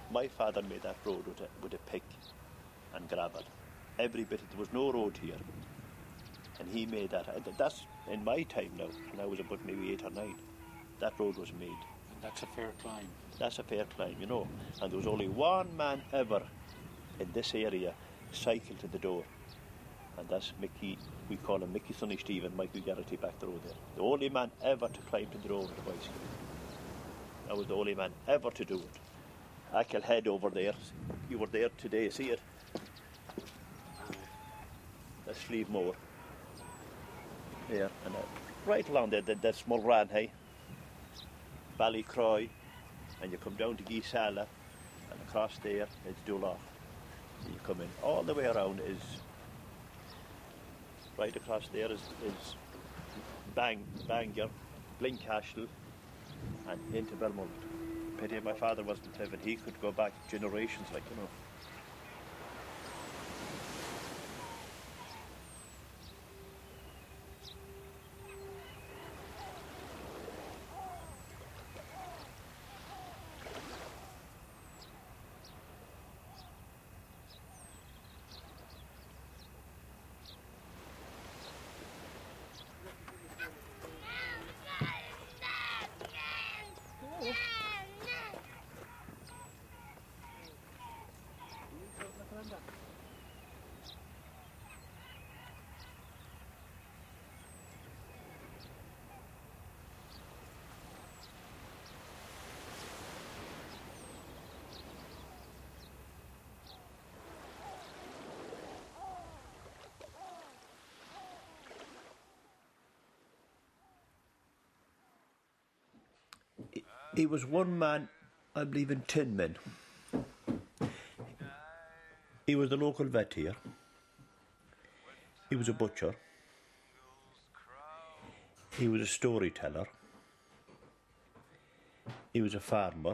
My father made that road with a pick and gravel. Every bit, there was no road here. And he made that. That's in my time now, when I was about maybe 8 or 9. That road was made. And that's a fair climb. That's a fair climb, you know. And there was only one man ever in this area cycled to the door. And that's Mickey, we call him Mickey Sonny Stephen, Michael Garrity back the road there. The only man ever to climb to the door with a bicycle. That was the only man ever to do it. I can head over there. You were there today, see it? That's Slievemore. There, and right along there, that's Mulranhay, Ballycroy, and you come down to Geesala, and across there it's Dulac. And you come in. All the way around is, right across there is Bangor, Blinkcastle, and into Belmont. Pity my father wasn't living. He could go back generations, like, you know. He was one man, I believe, in 10 men. He was the local vet here. He was a butcher. He was a storyteller. He was a farmer.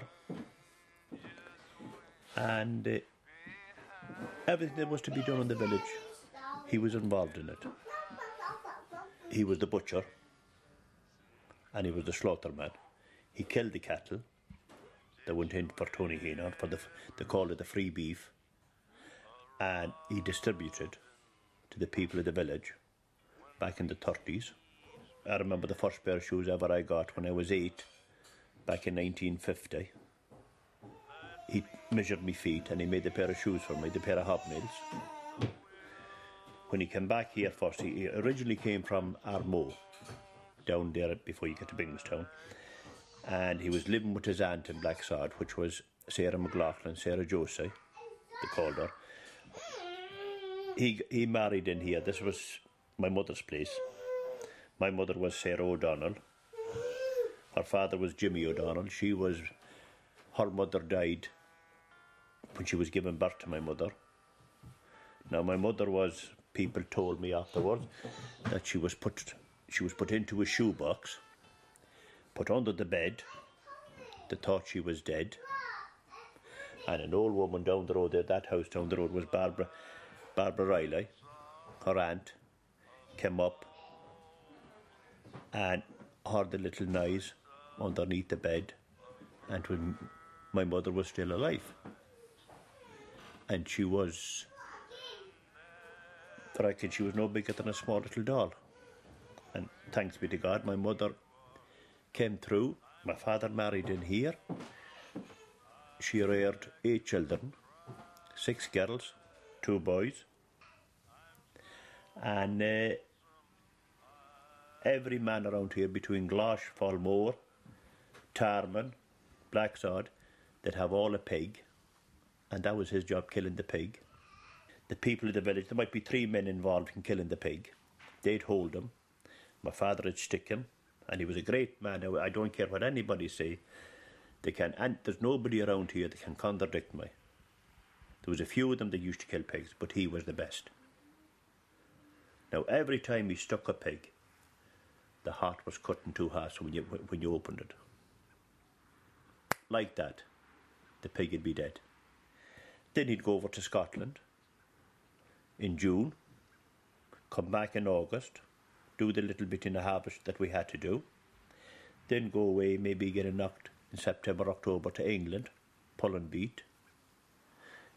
And everything that was to be done in the village, he was involved in it. He was the butcher and he was the slaughterman. He killed the cattle that went in for Tony Heenan, for they call it the free beef, and he distributed to the people of the village back in the 30s. I remember the first pair of shoes ever I got when I was 8, back in 1950. He measured my feet and he made a pair of shoes for me, the pair of hobnails. When he came back here first, he originally came from Armagh, down there before you get to Binghamstown. And he was living with his aunt in Blacksod, which was Sarah McLaughlin, Sarah Josie, they called her. He married in here. This was my mother's place. My mother was Sarah O'Donnell. Her father was Jimmy O'Donnell. Her mother died when she was giving birth to my mother. Now my mother was, people told me afterwards, that she was put into a shoebox, put under the bed. They thought she was dead. And an old woman down the road there, that house down the road, was Barbara Riley, her aunt, came up and heard the little noise underneath the bed, and when my mother was still alive. And she was, I reckon she was no bigger than a small little doll. And thanks be to God, my mother came through. My father married in here. She reared 8 children, 6 girls, 2 boys. And every man around here between Glosh, Fallmore, Tarman, Blacksod, they'd have all a pig. And that was his job, killing the pig. The people of the village, there might be 3 men involved in killing the pig. They'd hold him. My father would stick him. And he was a great man. I don't care what anybody say. And there's nobody around here that can contradict me. There was a few of them that used to kill pigs, but he was the best. Now, every time he stuck a pig, the heart was cut in 2 halves when you opened it. Like that, the pig would be dead. Then he'd go over to Scotland in June, come back in August, do the little bit in the harvest that we had to do, then go away, maybe get a knocked in September, October to England, pull and beat,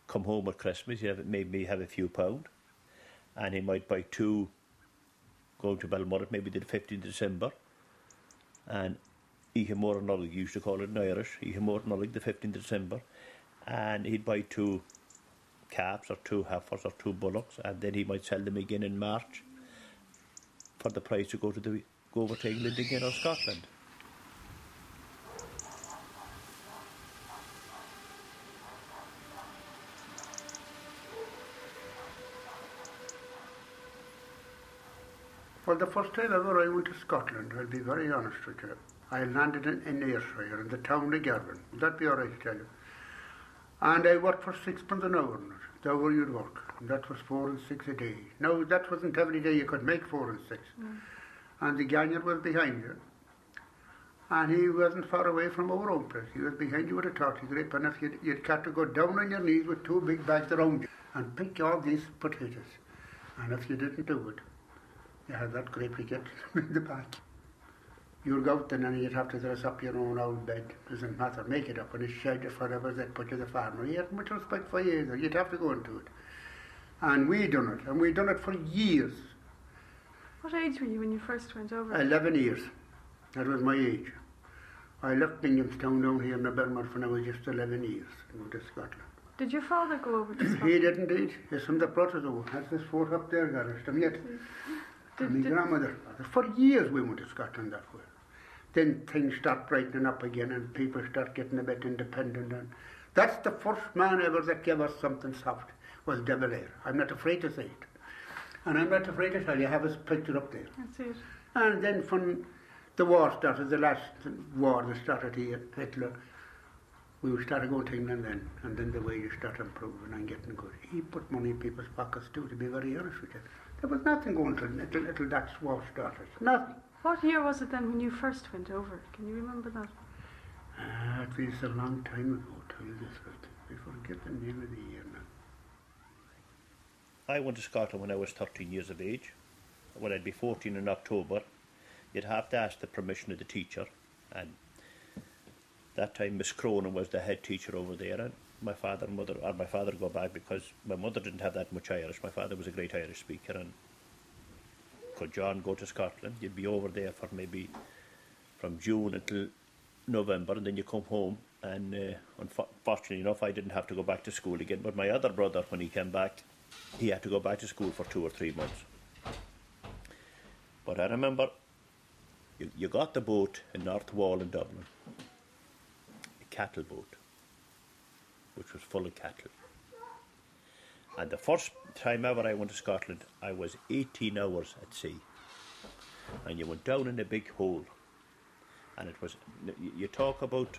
come home at Christmas, maybe have a few pound, and he might buy two going to Balmorra, maybe the 15th of December, and Ihimor Nullig, you used to call it in Irish, Ihimor Nullig, the 15th of December, and he'd buy two calves or two heifers or two bullocks, and then he might sell them again in March for the price to go over to England again or Scotland. Well, the first time ever I went to Scotland, I'll be very honest with you, I landed in Ayrshire, in the town of Girvan. Would that be all right to tell you? And I worked for £6 an hour on it, the hour you'd work. And that was 4 and 6 a day. Now, that wasn't every day you could make 4 and 6. And the Gagnard was behind you. And he wasn't far away from our own place. He was behind you with a tortilla grip, and if you'd got to go down on your knees with two big bags around you and pick all these potatoes. And if you didn't do it, you had that grape to get in the back. You'd go out then and you'd have to dress up your own old bed. Doesn't matter, make it up in a shed or whatever they'd put you the farmer. He had much respect for you either. You'd have to go into it. And we done it, and we done it for years. What age were you when you first went over? 11 years. That was my age. I left Binghamstown down here in the Belmont when I was just 11 years and went to Scotland. Did your father go over to Scotland? He did indeed. He's from the brought us over. That's this fort up there, Gareth. And yet, my grandmother. For years we went to Scotland that way. Then things start brightening up again and people start getting a bit independent. And that's the first man ever that gave us something soft, was De Valera. I'm not afraid to say it. And I'm not afraid to tell you, I have his picture up there. That's it. And then when the war started, the last war that started here, Hitler, we started going to England then, and then the wages started improving and getting good. He put money in people's pockets too, to be very honest with you. There was nothing going until that war started. Nothing. What year was it then when you first went over? Can you remember that? It was a long time ago, to tell you this right. I forget the name of the year now. I went to Scotland when I was 13 years of age. When I'd be 14 in October, you'd have to ask the permission of the teacher, and that time Miss Cronin was the head teacher over there, and my father go back because my mother didn't have that much Irish. My father was a great Irish speaker, and could John go to Scotland? You'd be over there for maybe from June until November, and then you come home, and unfortunately enough I didn't have to go back to school again, but my other brother, when he came back, he had to go back to school for 2 or 3 months. But I remember you got the boat in North Wall in Dublin, a cattle boat, which was full of cattle. And the first time ever I went to Scotland, I was 18 hours at sea. And you went down in a big hole. And it was, you talk about,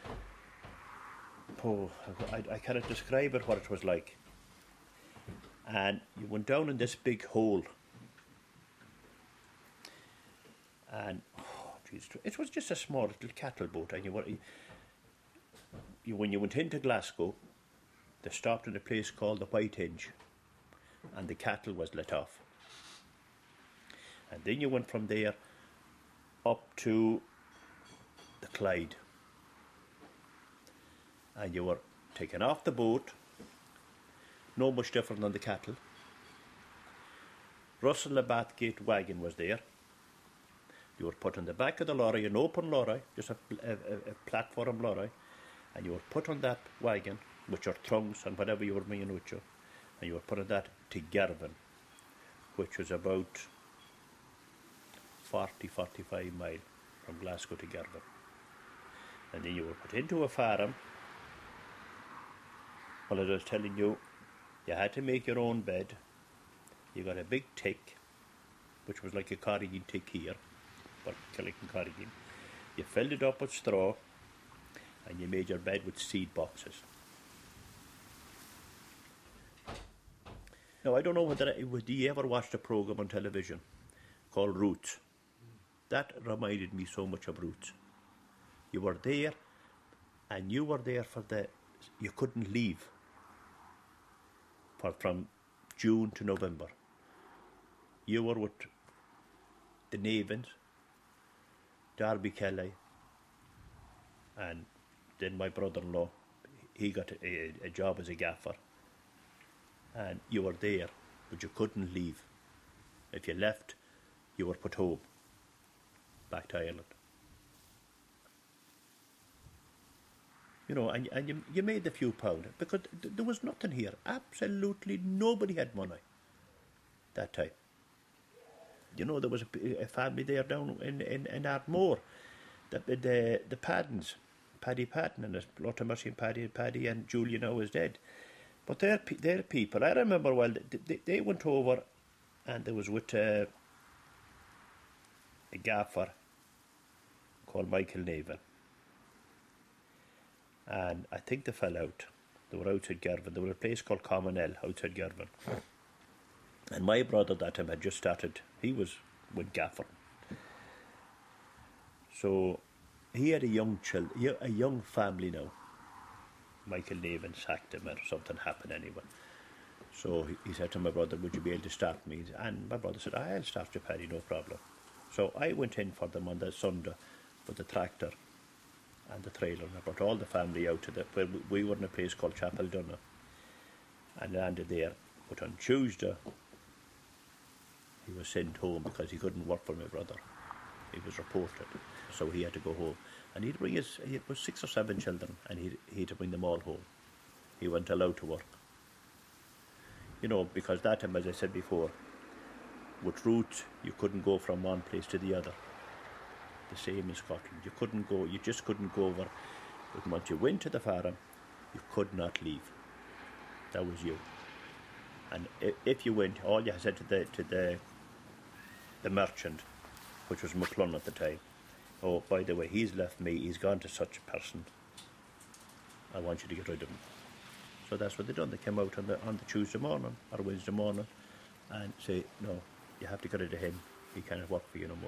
I cannot describe it, what it was like. And you went down in this big hole. And, it was just a small little cattle boat. And when you went into Glasgow, they stopped in a place called the White Hinge, and the cattle was let off. And then you went from there up to the Clyde, and you were taken off the boat, no much different than the cattle. Russell Le Bathgate wagon was there. You were put on the back of the lorry, an open lorry, just a platform lorry, and you were put on that wagon with your trunks and whatever you were bringing with you, and you were put on that to Girvan, which was about 40-45 miles from Glasgow to Girvan. And then you were put into a farm. Well, as I was telling you, you had to make your own bed. You got a big tick, which was like a carrigan tick here, but Killican carrigan. You filled it up with straw, and you made your bed with seed boxes. Now, I don't know whether you ever watched a program on television called Roots. That reminded me so much of Roots. You were there, and you were there you couldn't leave from June to November. You were with the Navins, Darby Kelly, and then my brother-in-law, he got a job as a gaffer, and you were there, but you couldn't leave. If you left, you were put home, back to Ireland. You know, and you made a few pounds, because there was nothing here. Absolutely nobody had money that time. You know, there was a family there down in Ardmore, the Paddens, Paddy Patton and his Lord of Mercy and Paddy and Julia now is dead. But they're people. I remember well, they went over, and there was with a gaffer called Michael Navan. And I think they fell out. They were outside Girvan. They were a place called Commonell outside Girvan. And my brother that time had just started. He was with Gaffer. So he had a young family now. Michael Navan sacked him or something happened anyway. So he said to my brother, would you be able to start me? And my brother said, I'll start you, Paddy, no problem. So I went in for them on the Sunday with the tractor and the trailer, and I brought all the family out to where we were in a place called Chapel Dunna, and landed there. But on Tuesday, he was sent home because he couldn't work for my brother. He was reported, so he had to go home. And he'd bring he was 6 or 7 children, and he had to bring them all home. He wasn't allowed to work. You know, because that time, as I said before, with routes, you couldn't go from one place to the other. The same in Scotland. You just couldn't go over. But once you went to the farm, you could not leave. That was you. And if you went, all you said to the merchant, which was McClung at the time, oh, by the way, he's left me, he's gone to such a person. I want you to get rid of him. So that's what they done. They came out on the Tuesday morning or Wednesday morning and say, no, you have to get rid of him. He cannot work for you no more.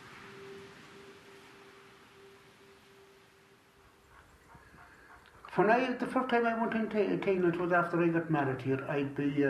The first time I went into England was after I got married here. I'd be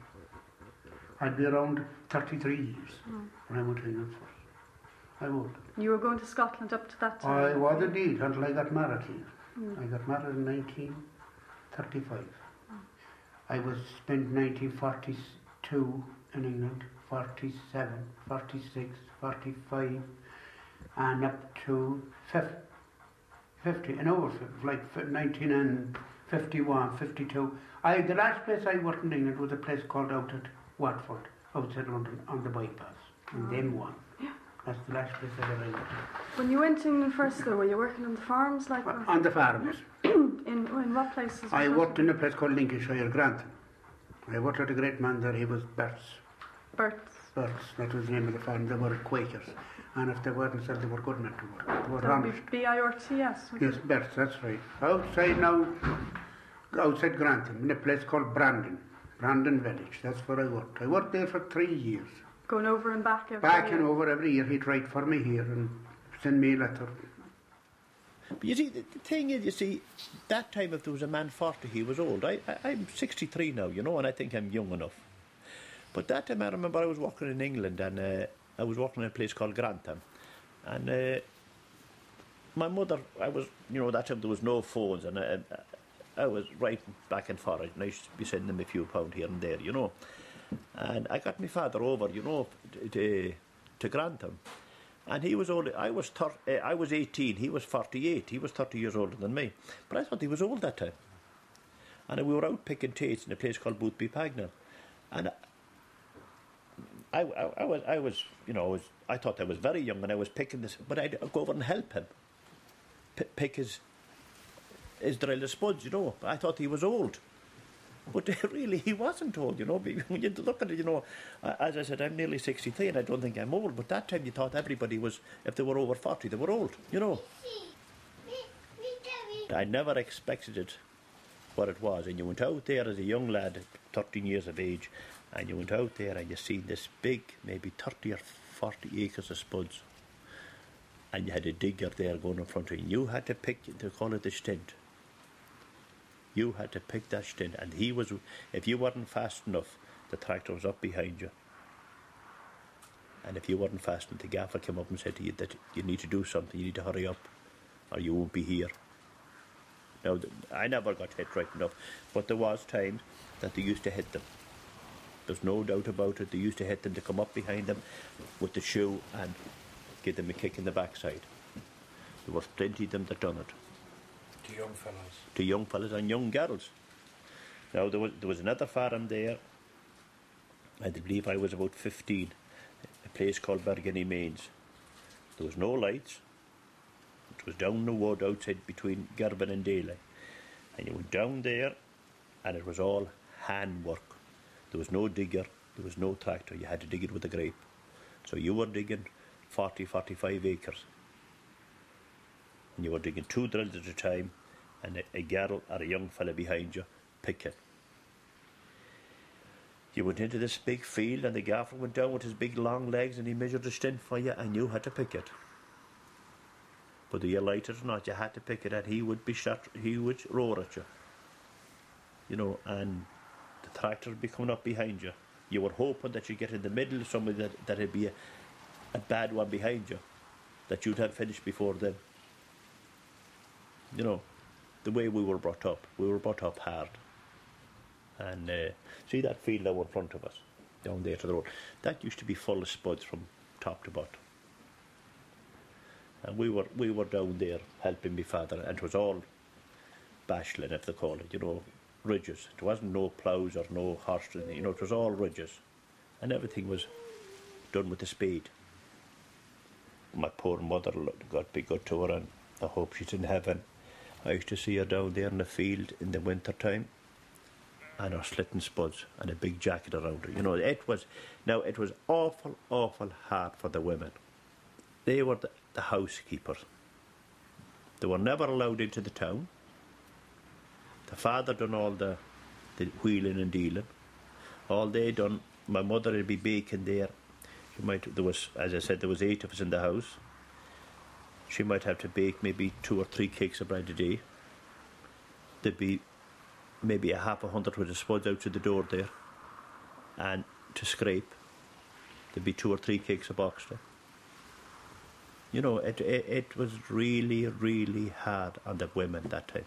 around 33 years when I went to England first. I would. You were going to Scotland up to that time? I was indeed, until I got married here. I got married in 1935. I was spent 1942 in England, 47, 46, 45, and up to 50, and over, like 1951, 52. The last place I worked in England was a place called out at Watford, outside London, on the bypass, and then one. Yeah. That's the last place I ever worked. When you went to England first, though, were you working on the farms? On the farms. in what places? I worked in a place called Lincolnshire, Grantham. I worked with a great man there, he was Berts. Berts, that was the name of the farm. They were Quakers. And if they weren't said, they were good men to work. They were honest. B-I-R-T-S? Yes, Berts, that's right. Outside Grantham, in a place called Brandon Village. That's where I worked. I worked there for 3 years. Going over and back every Back year? and over every year. He'd write for me here and send me a letter. But you see, the thing is, that time if there was a man 40, he was old. I'm 63 now, you know, and I think I'm young enough. But that time I remember I was working in England, and I was working in a place called Grantham. And my mother, that time there was no phones, and I was writing back and forth, and I used to be sending them a few pounds here and there, you know. And I got my father over, you know, to Grantham. And he was only, I was 18, he was 48, he was 30 years older than me. But I thought he was old that time. And we were out picking tates in a place called Boothby Pagnell. And I was, you know, I thought I was very young when I was picking this, but I'd go over and help him pick his drill of spuds, you know. I thought he was old. But really, he wasn't old, you know. When you look at it, you know, as I said, I'm nearly 63 and I don't think I'm old. But that time you thought everybody was, if they were over 40, they were old, you know. I never expected it, what it was. And you went out there as a young lad, 13 years of age, and you went out there and you seen this big, maybe 30 or 40 acres of spuds. And you had a digger there going in front of you. And you had to pick, they call it the stint. You had to pick that stint, and if you weren't fast enough, the tractor was up behind you. And if you weren't fast enough, the gaffer came up and said to you that you need to do something, you need to hurry up, or you won't be here. Now, I never got hit right enough, but there was times that they used to hit them. There's no doubt about it. They used to hit them to come up behind them with the shoe and give them a kick in the backside. There was plenty of them that done it. To young fellas. To young fellas and young girls. Now, there was another farm there. I believe I was about 15. A place called Bergany Mains. There was no lights. It was down the wood outside between Girvan and Daly. And you went down there and it was all handwork. There was no digger, there was no tractor. You had to dig it with a grape. So you were digging 40, 45 acres. And you were digging 2 drills at a time and a girl or a young fella behind you picking. You went into this big field and the gaffer went down with his big long legs and he measured the stint for you and you had to pick it. Whether you liked it or not, you had to pick it and he would be shot, he would roar at you. You know, and the tractor would be coming up behind you. You were hoping that you'd get in the middle of somebody that'd be a bad one behind you, that you'd have finished before them. You know, the way we were brought up hard. And see that field now in front of us, down there to the road, that used to be full of spuds from top to bottom. And we were down there helping my father, and it was all bashling, if they call it, you know, ridges. It wasn't no ploughs or no horse, you know, it was all ridges. And everything was done with a spade. My poor mother, God be good to her, and I hope she's in heaven. I used to see her down there in the field in the winter time, and her slitting spuds and a big jacket around her. You know, it was awful, awful hard for the women. They were the housekeepers. They were never allowed into the town. The father done all the wheeling and dealing. All they done, my mother would be baking there. There was, as I said, there was 8 of us in the house. She might have to bake maybe 2 or 3 cakes of bread a day. There'd be maybe 100 with the spuds out to the door there. And to scrape, there'd be 2 or 3 cakes of boxer. You know, it was really, really hard on the women that time.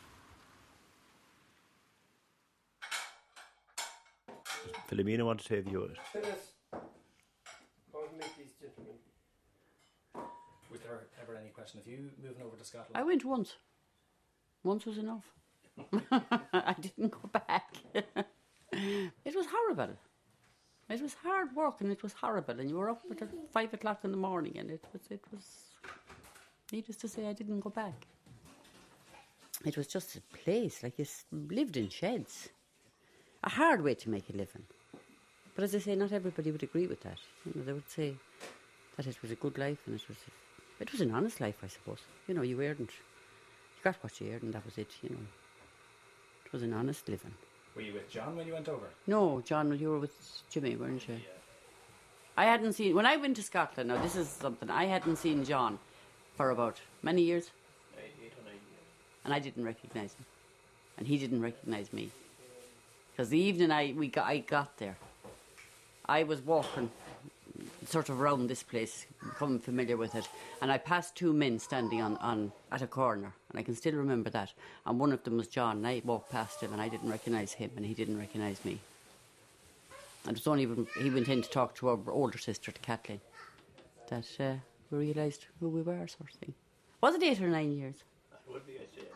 Philomena wanted to say a few words. Phyllis, go and meet these gentlemen. Was there ever any question of you moving over to Scotland? I went once. Once was enough. I didn't go back. It was horrible. It was hard work and it was horrible, and you were up at 5 o'clock in the morning, and it was needless to say, I didn't go back. It was just a place, like you lived in sheds. A hard way to make a living. But as I say, not everybody would agree with that. You know, they would say that it was a good life, and it was an honest life, I suppose. You know, you got what you earned, and that was it, you know. It was an honest living. Were you with John when you went over? No, John, you were with Jimmy, weren't you? Yeah. I hadn't seen... When I went to Scotland, now this is something, I hadn't seen John for about many years. 8 or 9 years. And I didn't recognise him. And he didn't recognise me. Because the evening I got there, I was walking sort of around this place, becoming familiar with it, and I passed 2 men standing on at a corner, and I can still remember that. And one of them was John, and I walked past him, and I didn't recognise him, and he didn't recognise me. And it was only when he went in to talk to our older sister, to Kathleen, that we realised who we were, sort of thing. Was it 8 or 9 years? That would be, I'd say.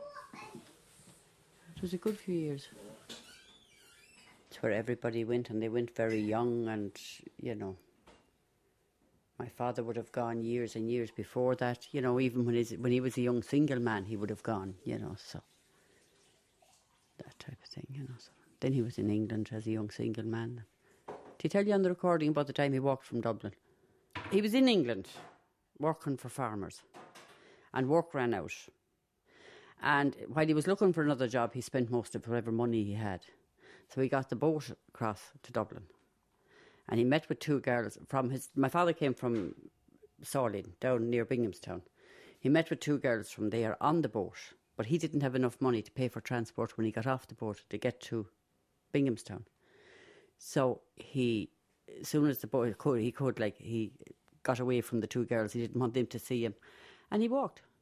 It was a good few years. It's where everybody went, and they went very young, and, you know, my father would have gone years and years before that, you know, even when he was a young single man, he would have gone, you know, so that type of thing, you know. So then he was in England as a young single man. Did he tell you on the recording about the time he walked from Dublin? He was in England working for farmers, and work ran out. And while he was looking for another job, he spent most of whatever money he had. So he got the boat across to Dublin. And he met with 2 girls my father came from Sawlin, down near Binghamstown. He met with 2 girls from there on the boat, but he didn't have enough money to pay for transport when he got off the boat to get to Binghamstown. So as soon as the boy he got away from the 2 girls. He didn't want them to see him. And he walked.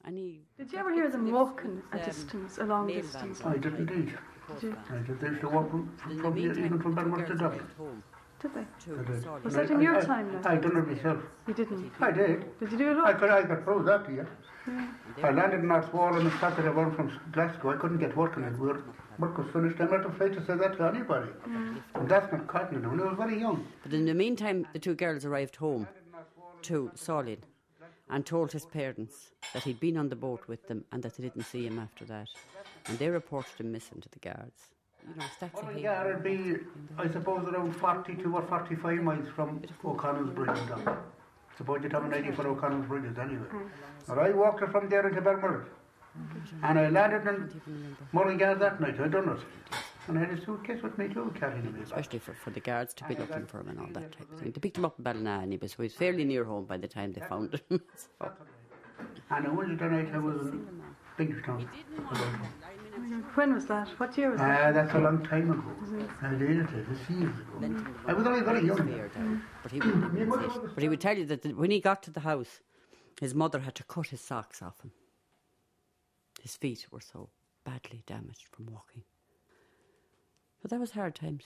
And he Did you ever hear them walking a distance, a long mail distance? vans I did indeed. Did you? I did. They used to walk from here, even from Belmont to Dublin. home Did they? to They did. Solid. Was that in your time now? I done it myself. You didn't. I did. Did you do it I all? could prove that to you. I landed in North Wall on a Saturday morning from Glasgow. I couldn't get work on it. Work was finished. I'm not afraid to say that to anybody. And that's not cotton, when I was very young. But in the meantime, the two girls arrived home to Solid and told his parents that he'd been on the boat with them and that they didn't see him after that. And they reported him missing to the guards. You know, stacks of Well, hay. yeah, it'd be, I suppose, around 42 or 45 miles from O'Connell's Bridge down. Suppose you'd have an idea for O'Connell's Bridges anyway. But I walked it from there into Belmurray. And I landed in Mullingar that night. I done it. And I had a suitcase with me too, carrying me back. Especially for the guards to be looking for him and all that type of thing. They picked him up in Ballina anyway, so he was fairly near home by the time they found him. So, And on Wednesday night I was in Bingstown. When was that? What year was that? That's a long time ago. I did it, it's years ago. I was only very young. fair down. But he would tell you that when he got to the house, his mother had to cut his socks off him. His feet were so badly damaged from walking. But that was hard times.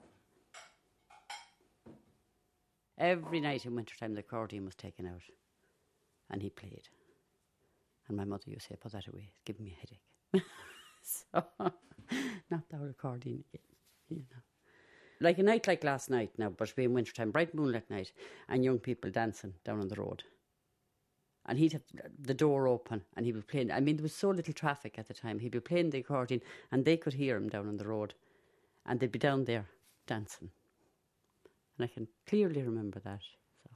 Every night in wintertime the accordion was taken out and he played. And my mother used to say, put that away, it's giving me a headache. So, not the whole accordion again, you know. Like a night like last night now, but being wintertime, bright moonlit night, and young people dancing down on the road. And he'd have the door open and he was playing. I mean, there was so little traffic at the time. He'd be playing the accordion and they could hear him down on the road. And they'd be down there dancing. And I can clearly remember that. So.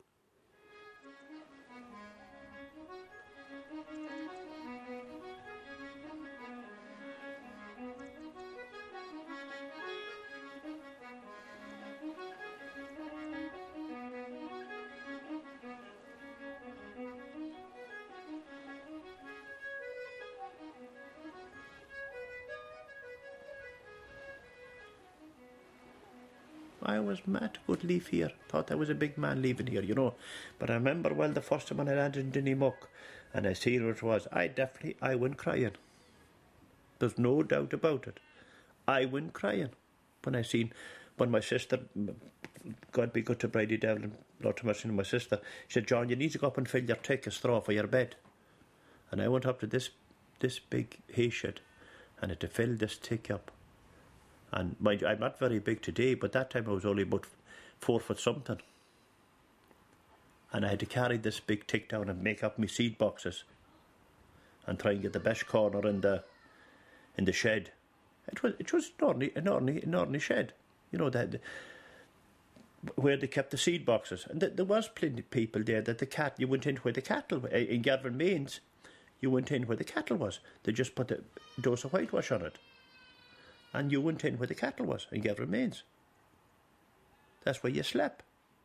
I was mad to go to leave here. Thought I was a big man leaving here, you know. But I remember, well, the first time when I landed in Dinnymuck and I seen what it was, I went crying. There's no doubt about it. I went crying when my sister, God be good to Brady Devil and Lord to mercy, my sister, she said, John, you need to go up and fill your take a straw for your bed. And I went up to this big hay shed and had to fill this tick up. And mind you, I'm not very big today, but that time I was only about 4 foot something. And I had to carry this big tick down and make up my seed boxes and try and get the best corner in the shed. It was an ordinary shed, you know, where they kept the seed boxes. And there was plenty of people there that you went in where the cattle, in Garvan Mains, you went in where the cattle was. They just put a dose of whitewash on it. And you went in where the cattle was, in Garvan Mains. That's where you slept.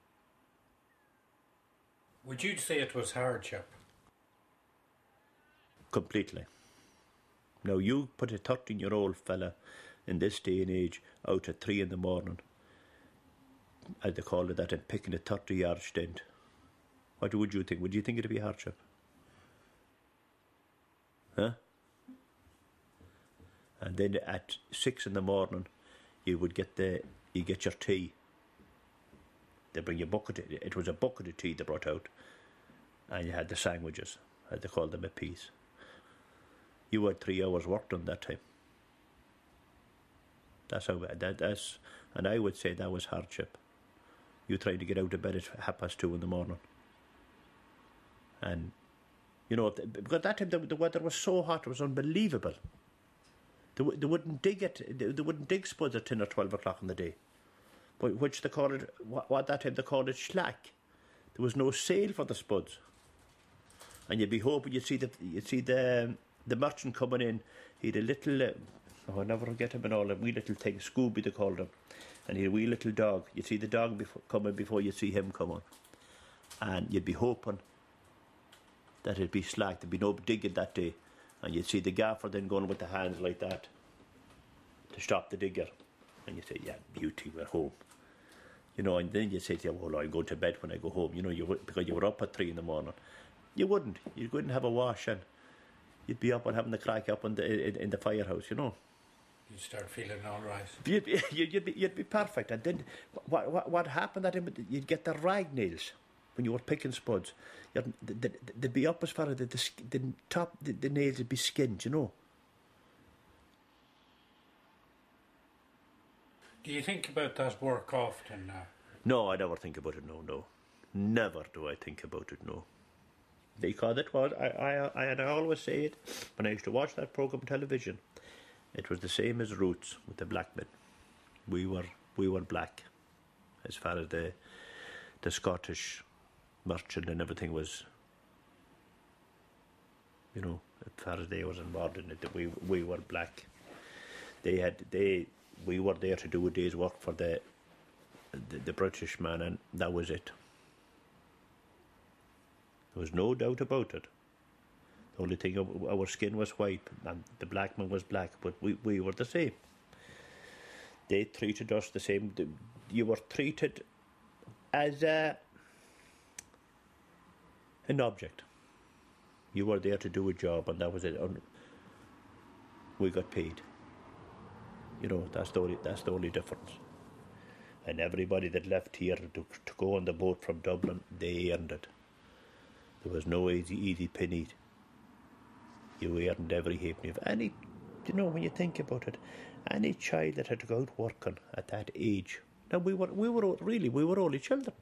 Would you say it was hardship? Completely. Now, you put a 13-year-old fella in this day and age out at 3 in the morning, as they call it that, and picking a 30-yard stint. What would you think? Would you think it'd be hardship? Huh? And then at 6 in the morning, you get your tea. They bring you a bucket. It was a bucket of tea they brought out, and you had the sandwiches, as they called them, a piece. You had 3 hours work done that time. And I would say that was hardship. You trying to get out of bed at 2:30 in the morning, and you know, because that time the weather was so hot, it was unbelievable. They wouldn't dig it. They wouldn't dig spuds at 10 or 12 o'clock in the day, but which they called it. What that time they called it slack. There was no sale for the spuds, and you'd be hoping you'd see the merchant coming in. He had a little. I'll never forget him and all. A wee little thing, Scooby they called him, and he had a wee little dog. You'd see the dog coming before you'd see him coming, and you'd be hoping that it'd be slack. There'd be no digging that day. And you'd see the gaffer then going with the hands like that to stop the digger. And you'd say, yeah, beauty, we're home. You know, and then you'd say to you, well, I'm going to bed when I go home. You know, because you were up at 3 in the morning. You wouldn't have a wash and you'd be up and having the crack up in the firehouse, you know. You start feeling all right. You'd be perfect. And then what happened at him? You'd get the rag nails when you were picking spuds. They'd be up as far as the nails would be skinned, you know. Do you think about that work often now? No, I never think about it. No, never do I think about it. No, because it was. I always say it when I used to watch that program on television. It was the same as Roots with the black men. We were black, as far as the Scottish merchant and everything was. You know, as far as they was involved in it, we were black. We were there to do a day's work for the British man, and that was it. There was no doubt about it. The only thing, our skin was white and the black man was black, but we were the same. They treated us the same. You were treated as an object. You were there to do a job, and that was it. We got paid. You know, that's the only difference. And everybody that left here to go on the boat from Dublin, they earned it. There was no easy penny. You earned every halfpenny of any. You know, when you think about it, any child that had to go out working at that age. Now we were only children.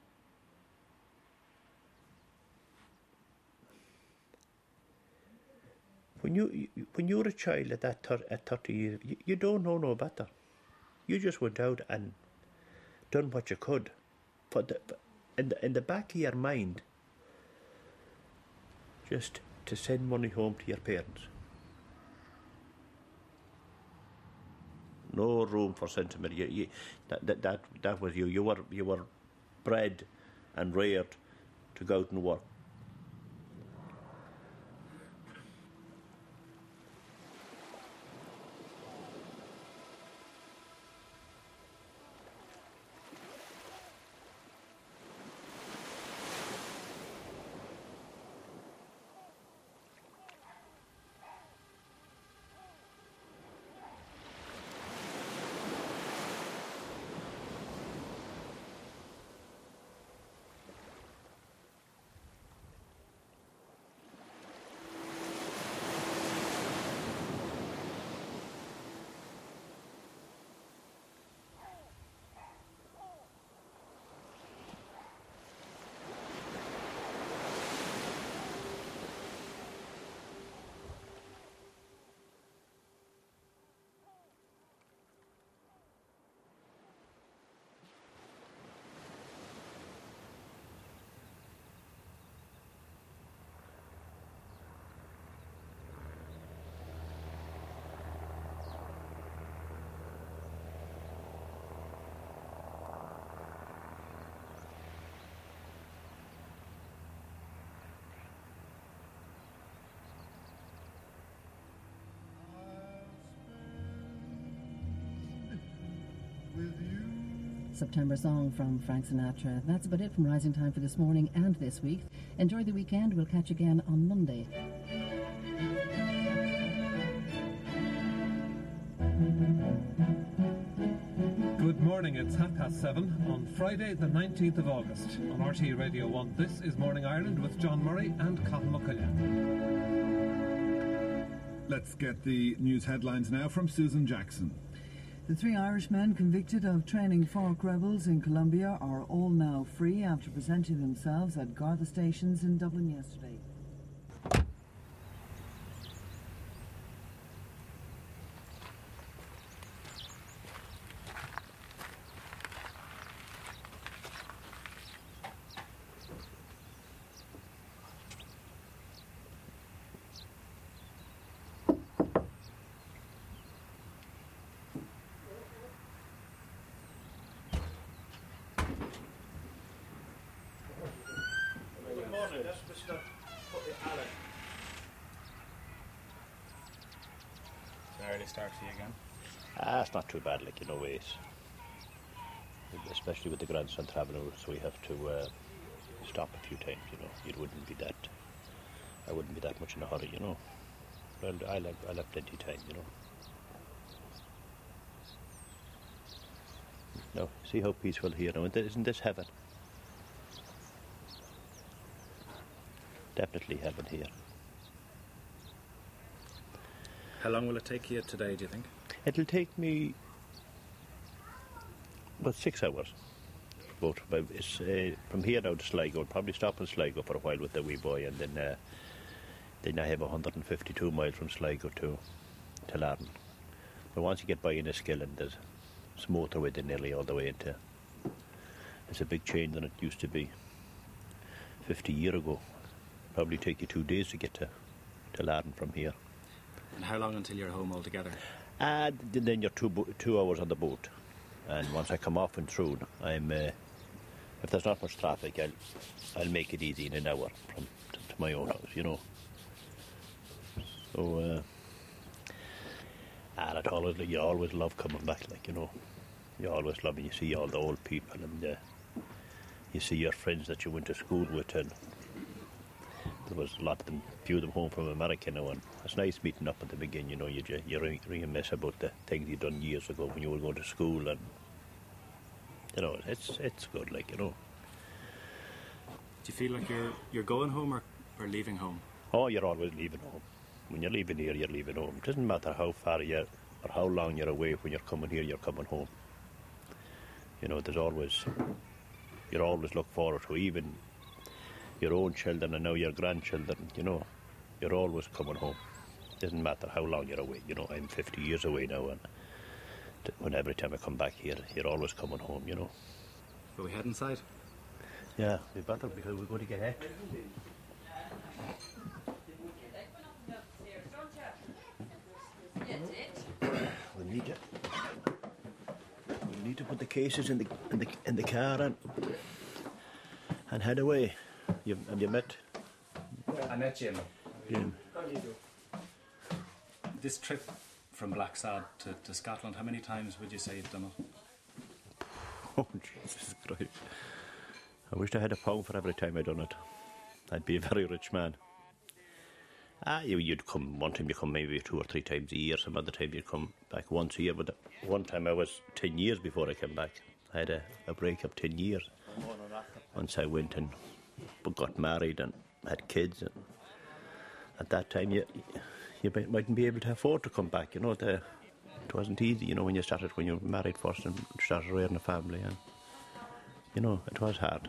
When you're a child at 30 years, you don't know no better. You just went out and done what you could. But in the back of your mind, just to send money home to your parents. No room for sentiment. That was you. You were bred and reared to go out and work. September song from Frank Sinatra. That's about it from Rising Time for this morning and this week. Enjoy the weekend. We'll catch you again on Monday. Good morning, it's 7:30 on Friday the 19th of August. On RTÉ Radio 1, this is Morning Ireland with John Murray and Colin McCullough. Let's get the news headlines now from Susan Jackson. The 3 Irishmen convicted of training FARC rebels in Colombia are all now free after presenting themselves at Garda stations in Dublin yesterday. Early start for you again? It's not too bad, like, in a way. Especially with the grandson travelling, so we have to stop a few times, you know. I wouldn't be that much in a hurry, you know. Well, I'll have plenty of time, you know. No, see how peaceful here now. Isn't this heaven? Definitely heaven here. How long will it take you today, do you think? It'll take me about 6 hours. It's from here now to Sligo. I'll probably stop in Sligo for a while with the wee boy, and then I have 152 miles from Sligo to Larne. But once you get by in Enniskillen, there's motorway then nearly all the way into. It's a big change than it used to be 50 years ago. Probably take you 2 days to get to Larne from here. And how long until you're home altogether? And then you're 2 hours on the boat. And once I come off and through, if there's not much traffic, I'll make it easy in an hour to my own house, you know. So, and you always love coming back, like, you know. You always love it. You see all the old people, and you see your friends that you went to school with, and there was a lot of them, few of them home from America now, and it's nice meeting up at the beginning, you know. You reminisce about the things you done years ago when you were going to school, and you know, it's good, like, you know. Do you feel like you're going home or leaving home? Oh, you're always leaving home. When you're leaving here, you're leaving home. It doesn't matter how far or how long you're away. When you're coming here, you're coming home. You know, you always look forward to even your own children and now your grandchildren, you know. You're always coming home. It doesn't matter how long you're away. You know, I'm 50 years away now, and every time I come back here, you're always coming home, you know. Will we head inside? Yeah, we better, because we're going to get it. We need to put the cases in the car and head away. Have you met? I met Jim. Jim. This trip from Blacksod to Scotland, how many times would you say you've done it? Oh, Jesus Christ. I wished I had £1 for every time I'd done it. I'd be a very rich man. You'd come, one time you come maybe 2 or 3 times a year, some other time you'd come back once a year, but one time I was 10 years before I came back. I had a break of 10 years. Once I went and got married and had kids, and at that time you mightn't be able to afford to come back, you know. It wasn't easy, you know, when you were married first and started rearing a family, and you know, it was hard.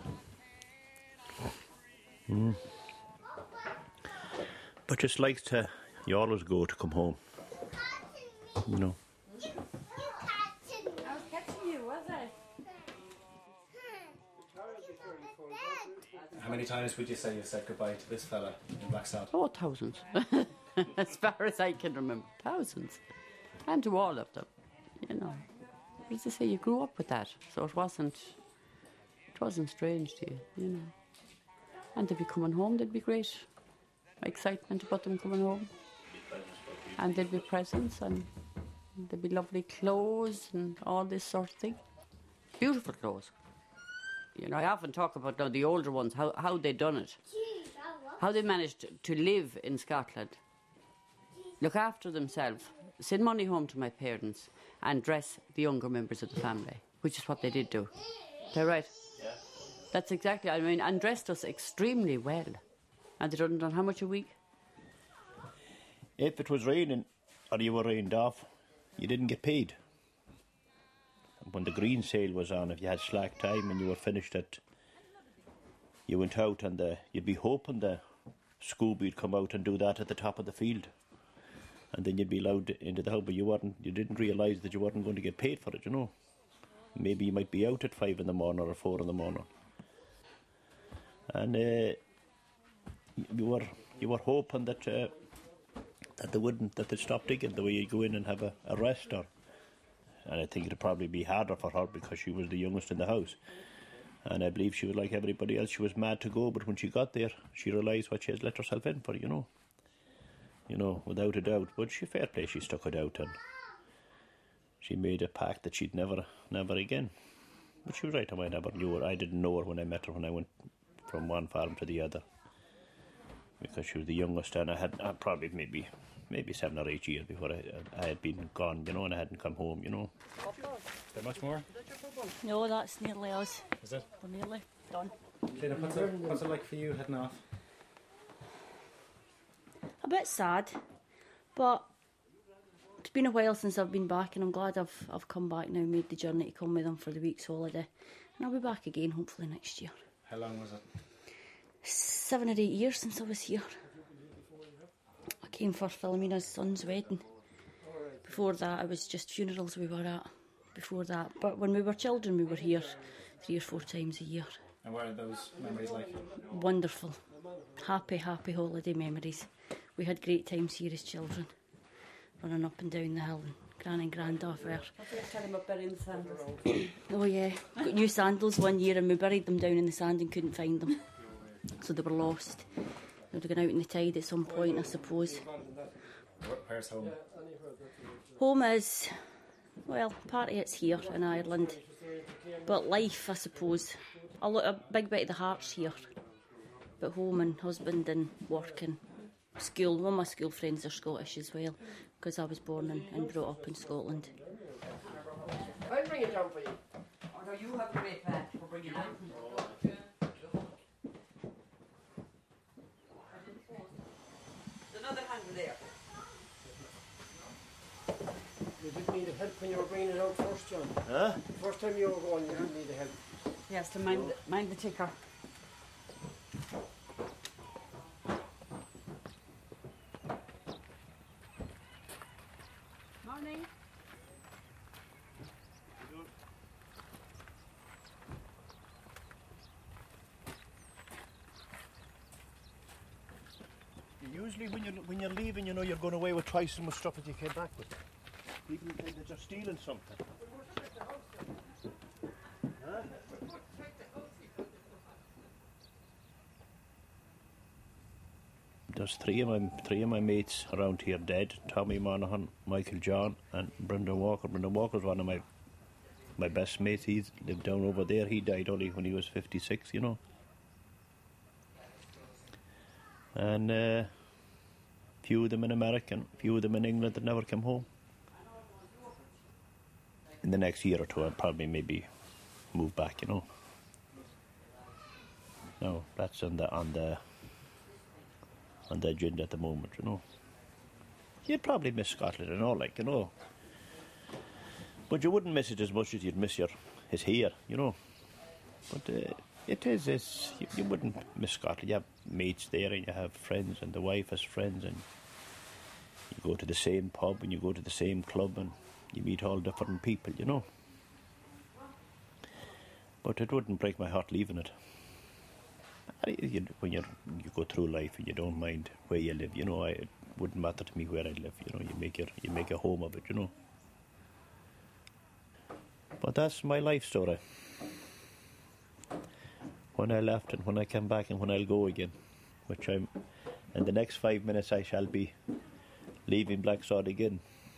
But just like you always go to come home, you know. I was catching you, was I? How many times would you say you've said goodbye to this fella in Blacksod? Oh, thousands. As far as I can remember, thousands. And to all of them, you know. As I say, you grew up with that, so it wasn't strange to you, you know. And they'd be coming home, they'd be great. Excitement about them coming home. And there'd be presents, and there'd be lovely clothes and all this sort of thing. Beautiful clothes. You know, I often talk about now the older ones, how they done it. How they managed to live in Scotland. Look after themselves, send money home to my parents, and dress the younger members of the family, which is what they did do. Is that right? Yeah. That's exactly, I mean, and dressed us extremely well. And they done how much a week? If it was raining or you were rained off, you didn't get paid. When the green sale was on, if you had slack time and you were finished you went out and you'd be hoping the Scooby would come out and do that at the top of the field. And then you'd be allowed into the house, but you didn't realise that you weren't going to get paid for it, you know. Maybe you might be out at 5 in the morning or 4 in the morning. And you were hoping that they'd stop digging, the way you go in and have a rest. And I think it'd probably be harder for her because she was the youngest in the house. And I believe she was like everybody else. She was mad to go, but when she got there, she realised what she has let herself in for, you know. You know, without a doubt. But fair play, she stuck it out, and she made a pact that she'd never again. But she was right, I never knew her. I didn't know her when I met her, when I went from one farm to the other. Because she was the youngest, and I had probably maybe maybe 7 or 8 years before I had been gone, you know, and I hadn't come home, you know. Is there much more? No, that's nearly us. Is it? We're nearly done. Clodagh, what's it like for you heading off? A bit sad, but it's been a while since I've been back, and I'm glad I've come back now, made the journey to come with them for the week's holiday, and I'll be back again hopefully next year. How long was it? 7 or 8 years since I was here. I came for Philomena's son's wedding. Before that, it was just funerals we were at. Before that, but when we were children, we were here 3 or 4 times a year. And what are those memories like? Wonderful, happy holiday memories. We had great times here as children, running up and down the hill, and Gran and Grandad were. Oh yeah, got new sandals one year, and we buried them down in the sand and couldn't find them, so they were lost. They would have gone out in the tide at some point, I suppose. Where's home? Home is, well, part of it's here in Ireland, but life, I suppose. A big bit of the heart's here, but home and husband and work and school. One of my school friends are Scottish as well, because I was born and brought up in Scotland. I'll bring it down for you. Oh no, you have to wait back for bringing it down. There's another handle there. You didn't need help when you were bringing it out first, John. Huh? The first time you were going, you didn't need help. Yes, to mind the ticker. Morning. Usually when you're leaving, you know you're going away with twice as much stuff as you came back with. People think that you're stealing something. Huh? There's three of my mates around here dead. Tommy Monaghan, Michael John and Brendan Walker. Brendan Walker's one of my best mates. He lived down over there. He died only when he was 56, you know. And few of them in America, few of them in England that never came home. In the next year or two, I'll probably maybe move back, you know. No, that's on the agenda at the moment, you know. You'd probably miss Scotland and all, like, you know. But you wouldn't miss it as much as you'd miss his here, you know. But you wouldn't miss Scotland. You have mates there and you have friends, and the wife has friends, and you go to the same pub and you go to the same club and you meet all different people, you know. But it wouldn't break my heart leaving it. When you go through life and you don't mind where you live, you know, it wouldn't matter to me where I live, you know. You make a home of it, you know. But that's my life story. When I left and when I came back and when I'll go again, which in the next 5 minutes I shall be leaving Blacksod again.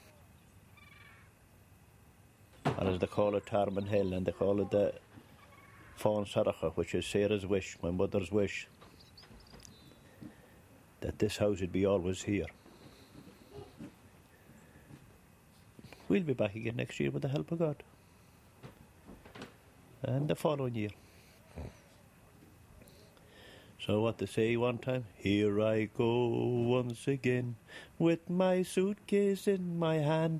And as they call it Tarman Hill, and they call it the Fawn Saracha, which is Sarah's wish, my mother's wish, that this house would be always here. We'll be back again next year with the help of God. And the following year. So what they say one time, here I go once again with my suitcase in my hand.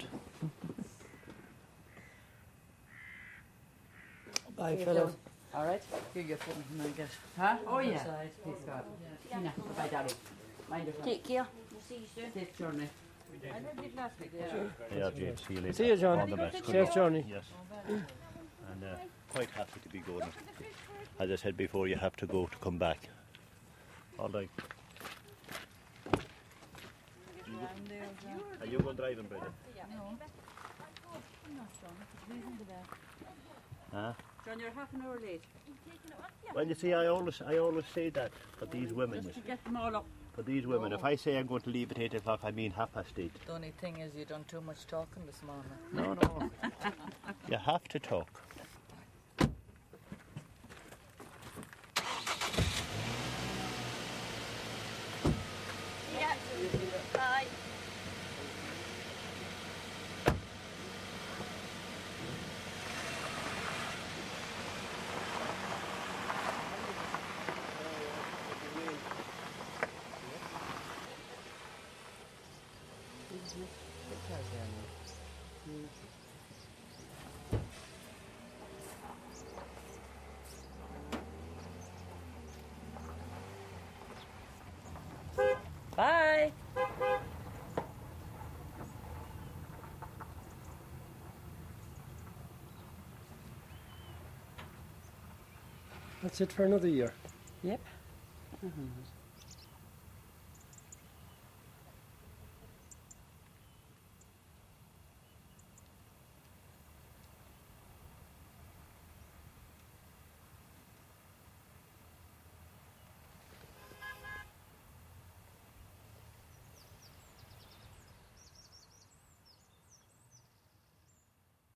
Bye, fellow. All right. Here you go. Huh? Oh yeah. Please God. Tina, bye, darling. Mind yourself. Take care. We'll see you soon. Safe journey. I did last week. Yeah, James. See you later. See you, John. All the best. Safe journey. Yes. And quite happy to be going. As I said before, you have to go to come back. All right. Are you going driving, brother? No. I'm not strong. He's in the back. Huh? John, you're half an hour late. Well, you see, I always say that for these women. Just to get them all up. For these women, if I say I'm going to leave at 8 o'clock, I mean 8:30. The only thing is you done too much talking this morning. No. You have to talk. Yeah. Bye. That's it for another year. Yep.